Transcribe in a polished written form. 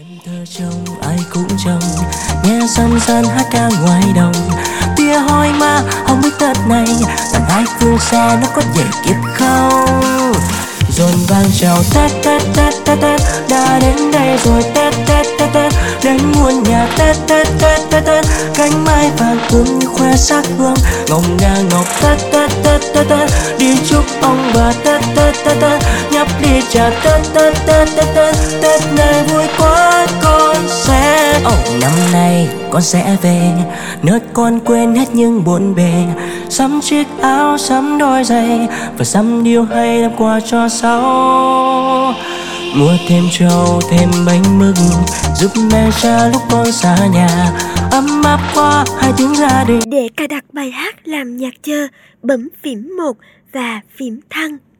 Thơ trông ai cũng trông nghe dần dần hát ca ngoài đồng tia hoi ma không biết tết này tặng hai phương xa nó có về kịp không dồn vang chào tết tết tết tết tết đã đến đây rồi tết tết tết tết đến muôn nhà tết tết tết tết tết cánh mai vàng ươm như khoe sắc hương ngồng nga ngọc tết tết tết tết tết đi chúc ông bà tết tết tết tết nhấp ly trà tết tết tết tết tết tết này vui quá con sẽ năm nay con sẽ về nơi con quên hết những buồn bề sắm chiếc áo sắm đôi giày và sắm điều hay làm quà cho sau mua thêm trâu thêm bánh mừng giúp mẹ cha lúc con xa nhà ấm áp qua hai tiếng gia đình. Để cài đặt bài hát làm nhạc chờ, bấm phím 1 và phím thăng.